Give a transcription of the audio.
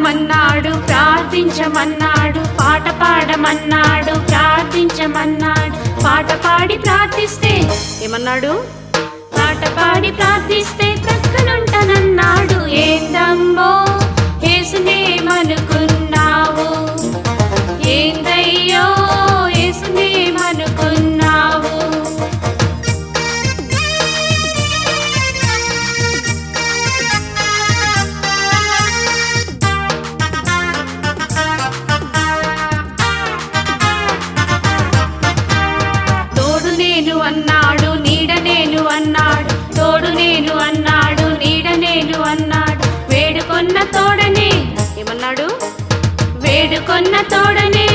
పాడమన్నాడు, ప్రార్థించమన్నాడు, పాట పాడమన్నాడు, ప్రార్థించమన్నాడు. పాట పాడి ప్రార్థిస్తే ఏమన్నాడు? పాట పాడి ప్రార్థిస్తే ప్రక్కనుంటానన్నాడు. ఏందమ్మో యేసునేమనుకున్నావు? ఏందయ్యో యేసునేమనుకున్నావు? తోడు నేను అన్నాడు, నీడ నేను అన్నాడు, తోడు నేను అన్నాడు, నీడ నేను అన్నాడు. వేడుకొన్న తోడనే ఏమన్నాడు? వేడుకొన్న తోడనే